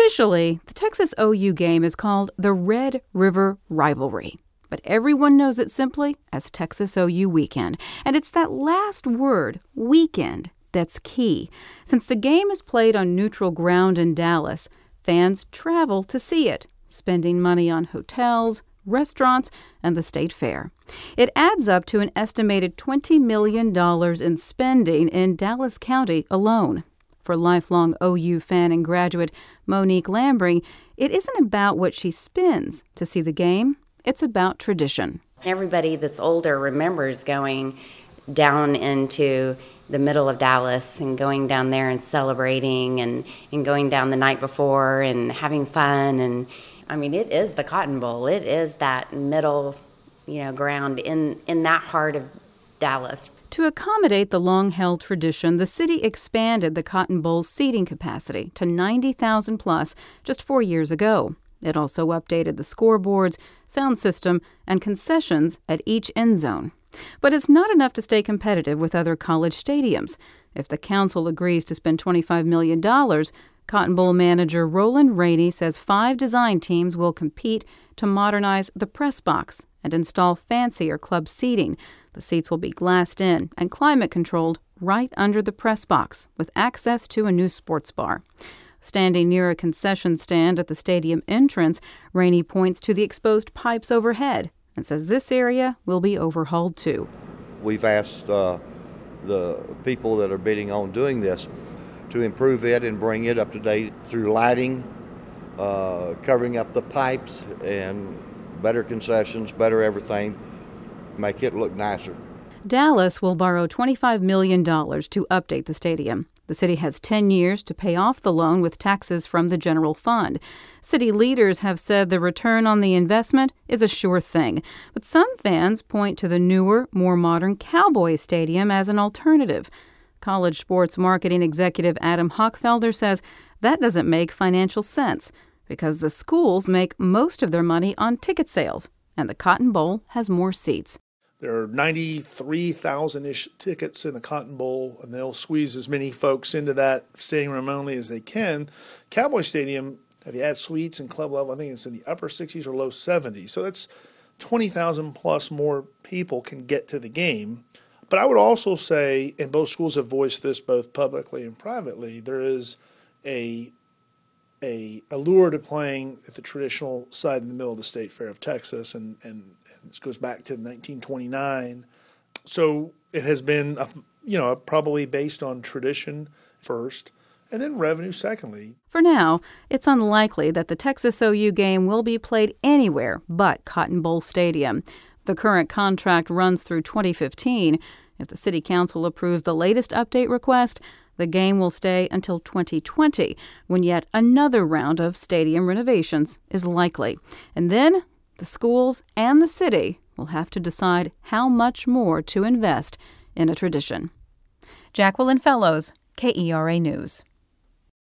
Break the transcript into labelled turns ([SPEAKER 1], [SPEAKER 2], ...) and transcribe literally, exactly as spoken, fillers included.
[SPEAKER 1] Officially, the Texas O U game is called the Red River Rivalry, but everyone knows it simply as Texas O U Weekend. And it's that last word, weekend, that's key. Since the game is played on neutral ground in Dallas, fans travel to see it, spending money on hotels, restaurants, and the state fair. It adds up to an estimated twenty million dollars in spending in Dallas County alone. For lifelong O U fan and graduate Monique Lambring, it isn't about what she spends to see the game. It's about tradition.
[SPEAKER 2] Everybody that's older remembers going down into the middle of Dallas and going down there and celebrating and, and going down the night before and having fun. And I mean, it is the Cotton Bowl. It is that middle, you know, ground in, in that heart of Dallas.
[SPEAKER 1] To accommodate the long-held tradition, the city expanded the Cotton Bowl's seating capacity to ninety thousand plus just four years ago. It also updated the scoreboards, sound system, and concessions at each end zone. But it's not enough to stay competitive with other college stadiums. If the council agrees to spend twenty-five million dollars, Cotton Bowl manager Roland Rainey says five design teams will compete to modernize the press box and install fancier club seating. The seats will be glassed in and climate-controlled right under the press box with access to a new sports bar. Standing near a concession stand at the stadium entrance, Rainey points to the exposed pipes overhead and says this area will be overhauled too.
[SPEAKER 3] We've asked uh, the people that are bidding on doing this to improve it and bring it up to date through lighting, uh, covering up the pipes, and better concessions, better everything, make it look nicer.
[SPEAKER 1] Dallas will borrow twenty-five million dollars to update the stadium. The city has ten years to pay off the loan with taxes from the general fund. City leaders have said the return on the investment is a sure thing, but some fans point to the newer, more modern Cowboys Stadium as an alternative. College sports marketing executive Adam Hochfelder says that doesn't make financial sense because the schools make most of their money on ticket sales, and the Cotton Bowl has more seats.
[SPEAKER 4] There are ninety-three thousand-ish tickets in the Cotton Bowl, and they'll squeeze as many folks into that stadium room only as they can. Cowboy Stadium, if you add suites and club level, I think it's in the upper sixties or low seventies. So that's twenty thousand plus more people can get to the game. But I would also say, and both schools have voiced this both publicly and privately, there is a a allure to playing at the traditional side in the middle of the State Fair of Texas, and, and, and this goes back to nineteen twenty-nine. So it has been, a, you know, probably based on tradition first, and then revenue secondly.
[SPEAKER 1] For now, it's unlikely that the Texas O U game will be played anywhere but Cotton Bowl Stadium. The current contract runs through twenty fifteen. If the City Council approves the latest update request, the game will stay until twenty twenty, when yet another round of stadium renovations is likely. And then the schools and the city will have to decide how much more to invest in a tradition. Jacqueline Fellows, K E R A News.